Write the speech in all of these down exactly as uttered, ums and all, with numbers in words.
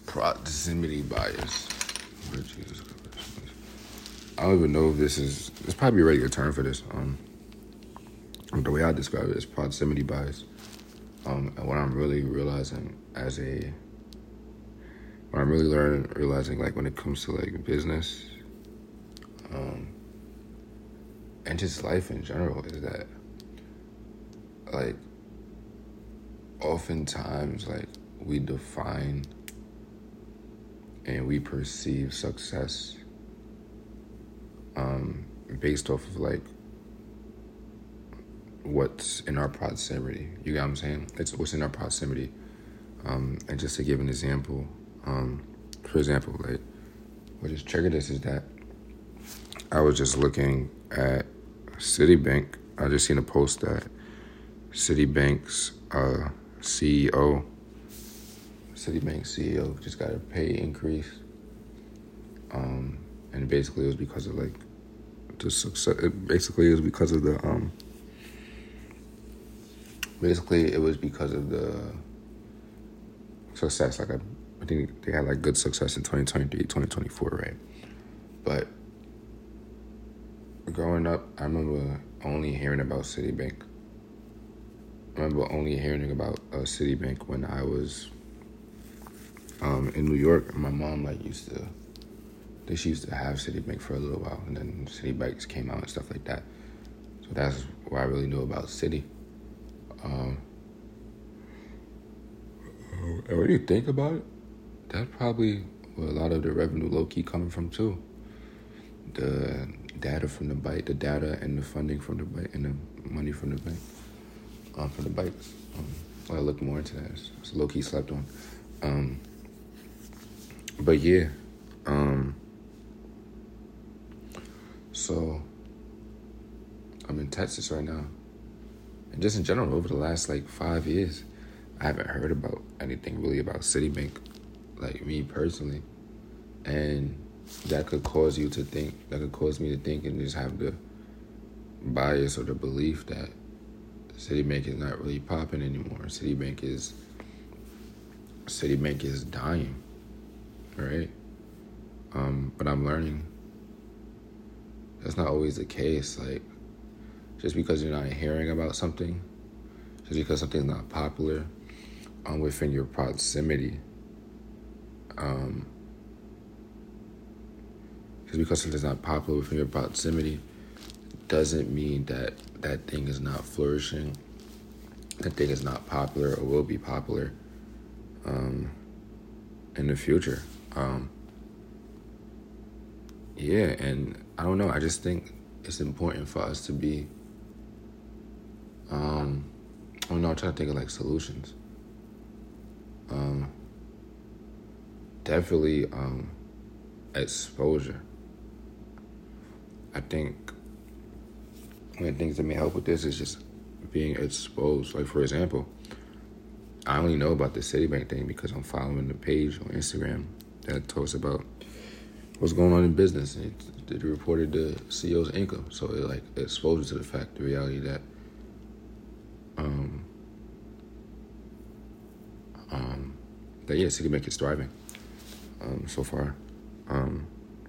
Proximity bias. I don't even know if this is. There's probably already a term for this. Um, the way I describe it is proximity bias. Um, and what I'm really realizing as a, what I'm really learning, realizing like when it comes to like business, um, and just life in general is that, like, oftentimes like we define and we perceive success um, based off of like what's in our proximity. You get what I'm saying? It's what's in our proximity. Um, and just to give an example, um, for example, like what just triggered this is that I was just looking at Citibank. I just seen a post that Citibank's uh, C E O, Citibank C E O just got a pay increase. Um, and basically it was because of like the success. Basically it was because of the um. Basically it was because of the success. Like I, I think they had like good success in twenty twenty-three, twenty twenty-four, right? But growing up, I remember only hearing about Citibank. I remember only hearing about uh, Citibank when I was um, in New York. My mom like used to, I think she used to have Citibank for a little while, and then Citibanks came out and stuff like that. So that's why I really knew about Citi. Um, and when you think about it, that's probably where a lot of the revenue low-key coming from too. The data from the bike, the data and the funding from the bike, and the money from the bank, um, from the bikes. Um, I gotta look more into that. It's, it's low-key slept on. Um, but yeah, um, so I'm in Texas right now. And just in general, over the last like five years, I haven't heard about anything really about Citibank, like me personally. And that could cause you to think, that could cause me to think and just have the bias or the belief that Citibank is not really popping anymore. Citibank is, Citibank is dying, right? Um, but I'm learning that's not always the case. Like, just because you're not hearing about something, just because something's not popular um, within your proximity, um, just because something's not popular within your proximity doesn't mean that that thing is not flourishing, that thing is not popular or will be popular um, in the future. Um, yeah, and I don't know, I just think it's important for us to be Um, I don't know, I'm trying to think of like solutions. Um, definitely um, exposure. I think one of the things that may help with this is just being exposed. Like, for example, I only know about the Citibank thing because I'm following the page on Instagram that talks about what's going on in business. And it, it reported the C E O's income. So it like exposed to the fact, the reality that Um, um, that yeah, Citibank is thriving um, so far, um,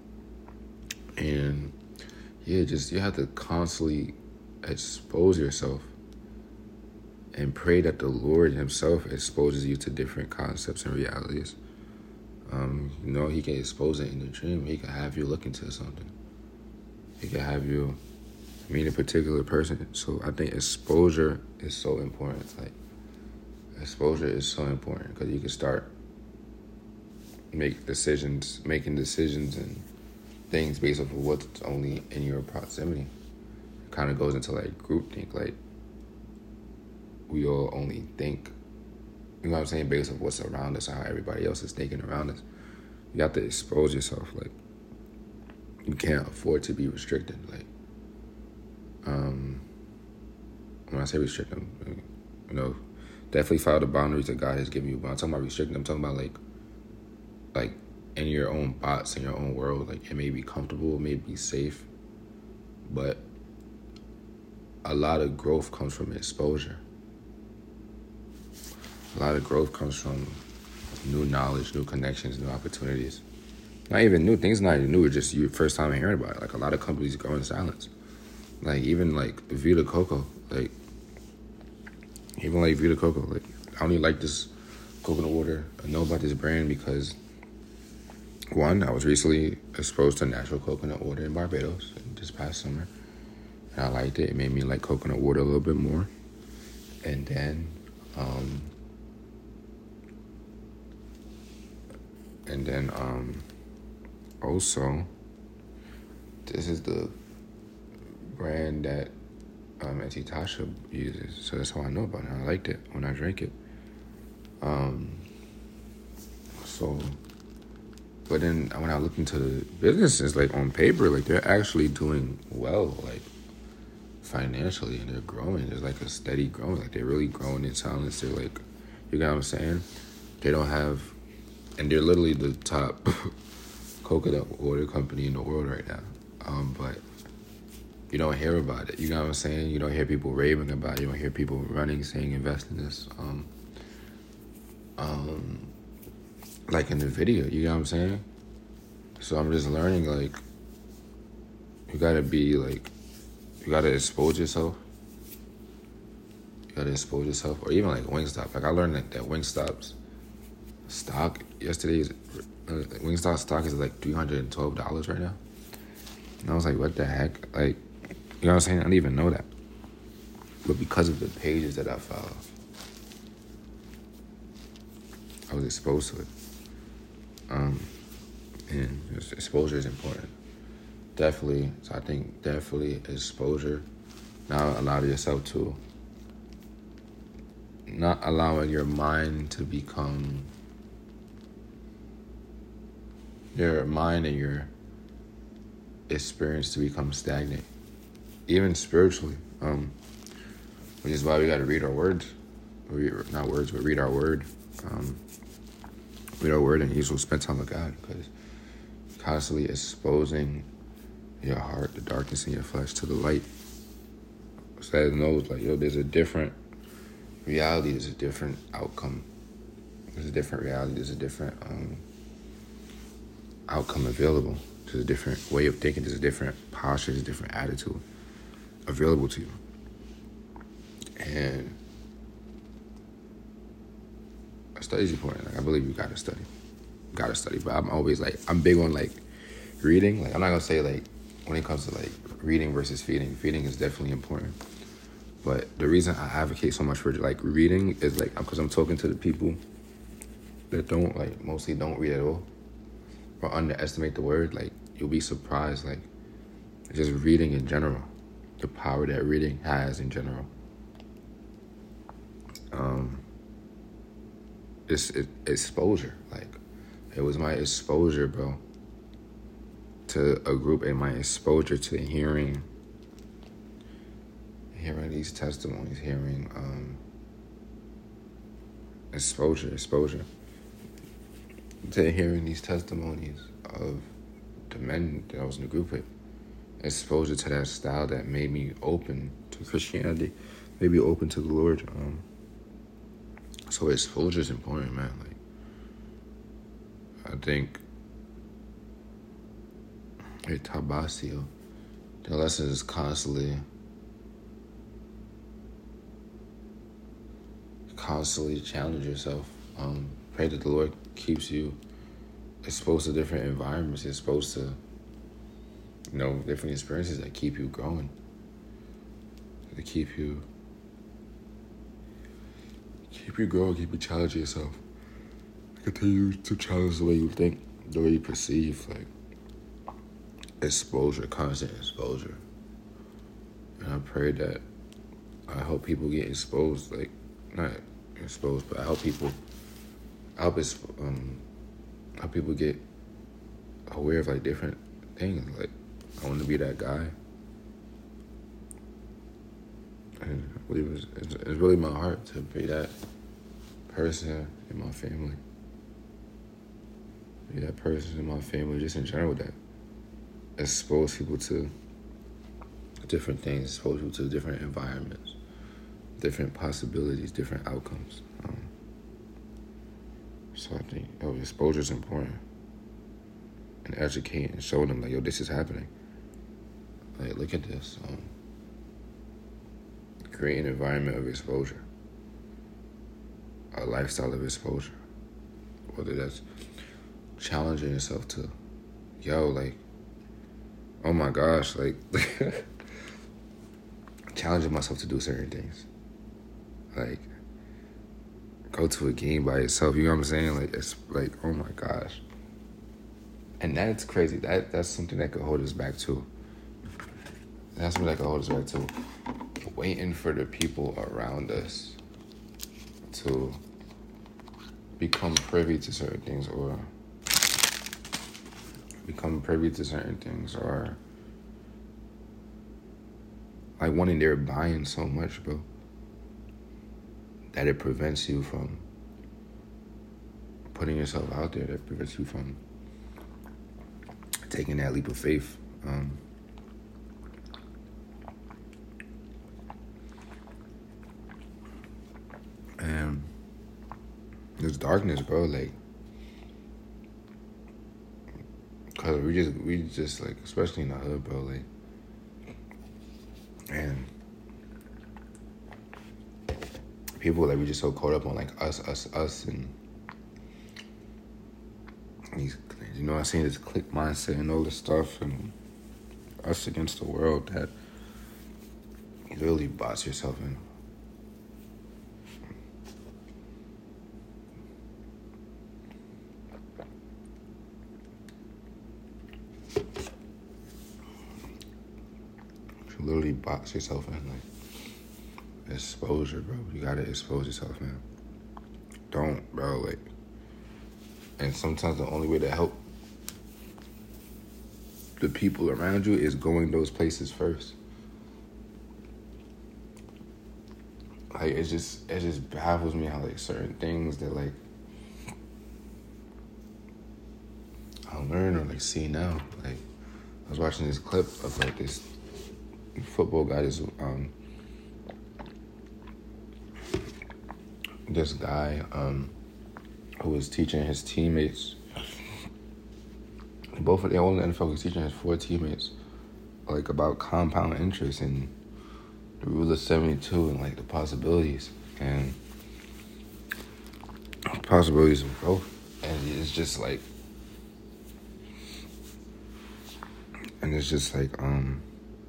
and yeah, just you have to constantly expose yourself and pray that the Lord Himself exposes you to different concepts and realities. Um, you know, He can expose it in the dream. He can have you look into something. He can have you meet a particular person. So I think exposure is so important. Like, exposure is so important because you can start make decisions, making decisions and things based off of what's only in your proximity. It kind of goes into like groupthink. Like, we all only think, you know what I'm saying, based off what's around us, how everybody else is thinking around us. You have to expose yourself. Like, you can't afford to be restricted. Like, Um, when I say restricting, you know, definitely follow the boundaries that God has given you. But I'm talking about restricting, I'm talking about like, like in your own box, in your own world. Like, it may be comfortable, it may be safe, but a lot of growth comes from exposure. A lot of growth comes from new knowledge, new connections, new opportunities. Not even new things, not even new. It's just your first time hearing about it. Like a lot of companies go in silence. Like even like Vita Coco, like even like Vita Coco, like I only like this coconut water. I know about this brand because one, I was recently exposed to natural coconut water in Barbados this past summer, and I liked it. It made me like coconut water a little bit more. And then, um, and then um, also, this is the brand that um, Auntie Tasha uses, so that's how I know about it. I liked it when I drank it. Um, so, but then when I look into the businesses, like on paper, like they're actually doing well, like financially, and they're growing. There's like a steady growing, like they're really growing in silence. They're like, you know what I'm saying? They don't have, and they're literally the top coconut water company in the world right now. Um, but you don't hear about it. You know what I'm saying? You don't hear people raving about it. You don't hear people running, saying, invest in this. Um, um, like in the video, you know what I'm saying? So I'm just learning, like, you gotta be, like, you gotta expose yourself. You gotta expose yourself. Or even, like, Wingstop. Like, I learned that, that Wingstop's stock yesterday, is, uh, Wingstop stock is, like, three hundred twelve dollars right now. And I was like, what the heck? Like, you know what I'm saying? I didn't even know that. But because of the pages that I follow, I was exposed to it. Um, and exposure is important. Definitely, so I think definitely exposure. Not allowing yourself to, not allowing your mind to become, your mind and your experience to become stagnant. Even spiritually, um, which is why we got to read our words, read, not words, but read our word, um, read our word, and usually spend time with God, because constantly exposing your heart, the darkness in your flesh, to the light, so that it knows, like, yo, there's a different reality, there's a different outcome, there's a different reality, there's a different um, outcome available, there's a different way of thinking, there's a different posture, there's a different attitude available to you. And study is important. Like, I believe you gotta study. Gotta study. But I'm always like, I'm big on like reading. Like, I'm not gonna say like when it comes to like reading versus feeding. Feeding is definitely important. But the reason I advocate so much for like reading is like because I'm talking to the people that don't like mostly don't read at all or underestimate the word. Like, you'll be surprised. Like, just reading in general, the power that reading has in general. Um, it's it, exposure. Like, it was my exposure, bro, to a group, and my exposure to hearing, hearing these testimonies, hearing um, exposure, exposure to hearing these testimonies of the men that I was in the group with. Exposure to that style that made me open to Christianity, made me open to the Lord. Um, so exposure is important, man. Like, I think at Tabasio, the lesson is constantly, constantly challenge yourself. Um, pray that the Lord keeps you exposed to different environments, exposed to, you know, different experiences that keep you growing, that keep you, keep you growing, keep you challenging yourself, continue to challenge the way you think, the way you perceive, like, exposure, constant exposure. And I pray that, I hope people get exposed, like, not exposed, but I hope people, I hope it's, um, I hope people get aware of, like, different things, like, I want to be that guy. And I believe it's, it's, it's really my heart to be that person in my family. Be that person in my family, just in general, that expose people to different things, expose people to different environments, different possibilities, different outcomes. Um, So I think, yo, exposure is important. And educating and showing them, like, yo, this is happening. Like, look at this. Um, create an environment of exposure. A lifestyle of exposure. Whether that's challenging yourself to, yo, like, oh my gosh, like, challenging myself to do certain things. Like, go to a game by yourself, you know what I'm saying? Like, it's like, oh my gosh. And that's crazy. That That's something that could hold us back too. That's something that could hold us back too. Waiting for the people around us to become privy to certain things or become privy to certain things or like wanting their buy-in so much, bro, that it prevents you from putting yourself out there, that prevents you from taking that leap of faith. Um, and there's darkness, bro, like, cause we just, we just like, especially in the hood, bro, like, and people, like, we just so caught up on, like, us, us, us, and these, you know, I seen this clique mindset and all this stuff, and us against the world, that you really box yourself in. You literally box yourself in, like, exposure, bro. You gotta expose yourself, man. Don't, bro, like, and sometimes the only way to help the people around you is going those places first. Like, it just, it just baffles me how, like, certain things that, like, I learn or, like, see now. Like, I was watching this clip of, like, this football guy, this, um, this guy, um, who was teaching his teammates, both of the all in the N F L, was teaching his four teammates, like, about compound interest and the rule of seventy-two and, like, the possibilities and possibilities of growth. And it's just like, and it's just like, um,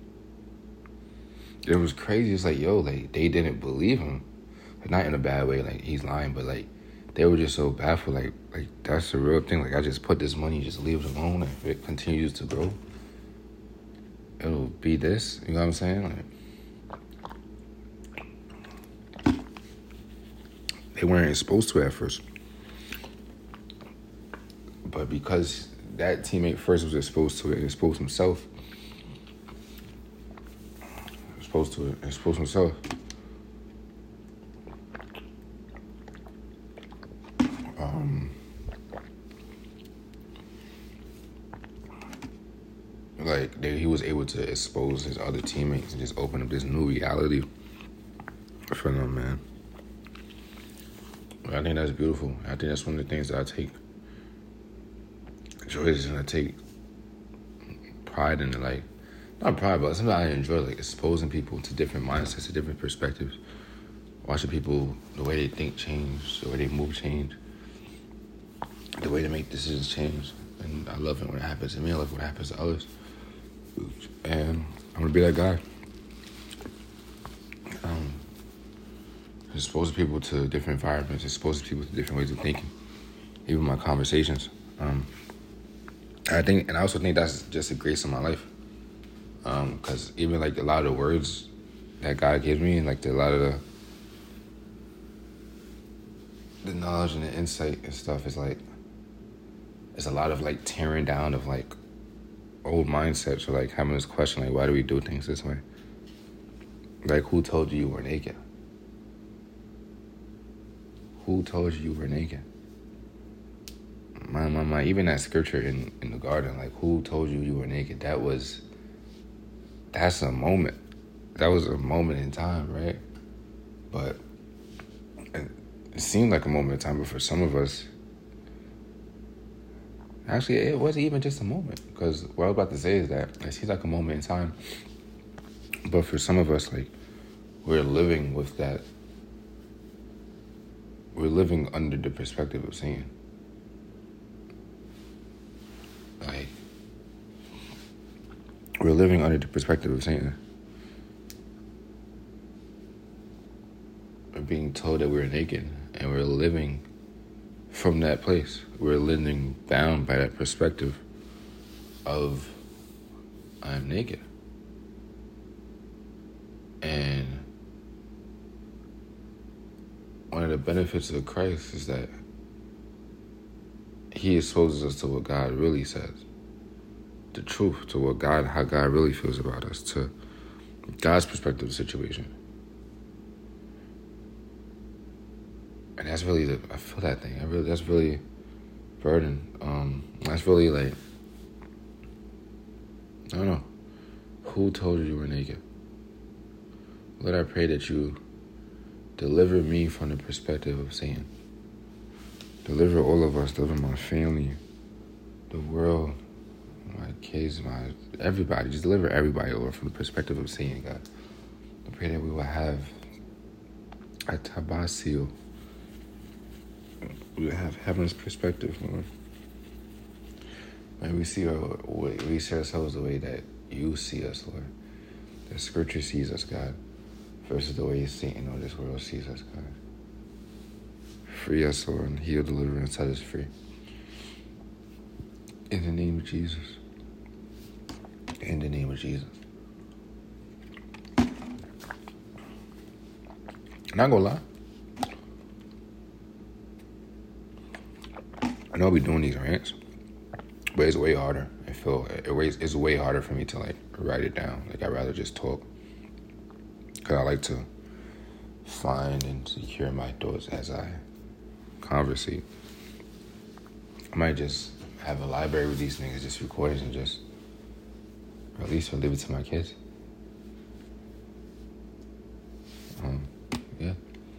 it was crazy. It's like, yo, like, they didn't believe him. Like, not in a bad way, like, he's lying, but, like, they were just so baffled, like, like, that's the real thing. Like, I just put this money, just leave it alone. If it continues to grow, it'll be this. You know what I'm saying? Like, they weren't exposed to it at first. But because that teammate first was exposed to it, exposed himself, exposed to it, exposed himself, um, like, they, he was able to expose his other teammates and just open up this new reality for them, man. I think that's beautiful. I think that's one of the things that I take joy in, and I take pride in it. Like, not pride, but something I enjoy, like, exposing people to different mindsets, to different perspectives. Watching people, the way they think change, the way they move change, the way they make decisions change. And I love it when it happens to me. I love it when it happens to others. And I'm gonna be that guy. Um, expose people to different environments, expose people to different ways of thinking, even my conversations. Um, I think, and I also think that's just a grace in my life. Um, cause even, like, a lot of the words that God gives me, and, like, the, a lot of the the knowledge and the insight and stuff is, like, it's a lot of, like, tearing down of, like, old mindsets, or, like, having this question, like, why do we do things this way? Like, who told you you were naked? Who told you you were naked? My, my, my, even that scripture in, in the garden, like, who told you you were naked? That was, that's a moment. That was a moment in time, right? But it, it seemed like a moment in time, but for some of us, Actually, it wasn't even just a moment, because what I was about to say is that it seems like a moment in time, but for some of us, like, we're living with that. We're living under the perspective of Satan. Like, we're living under the perspective of Satan. We're being told that we're naked, and we're living from that place. We're living bound by that perspective of, I'm naked. And one of the benefits of Christ is that he exposes us to what God really says. The truth, to what God, how God really feels about us, to God's perspective of the situation. And that's really the, I feel that thing. I really, that's really burden. Um, that's really like, I don't know. Who told you you were naked? Lord, I pray that you deliver me from the perspective of Satan. Deliver all of us, deliver my family, the world, my kids, my everybody. Just deliver everybody, Lord, from the perspective of Satan, God. I pray that we will have a tabasil. We will have heaven's perspective, Lord. May we see our, we see ourselves the way that you see us, Lord. The scripture sees us, God, versus the way Satan or this world sees us, God. Free us, Lord, and heal, deliver, and set us free. In the name of Jesus. In the name of Jesus. Not gonna lie. I know we doing these rants, but it's way harder. I feel it ways it's way harder for me to like write it down. Like I'd rather just talk, cause I like to find and secure my thoughts as I conversate. I might just have a library with these niggas, just recordings, and just release or leave it to my kids. Um, yeah.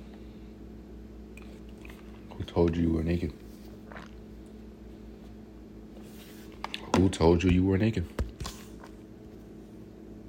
Who told you you were naked? Who told you you were naked?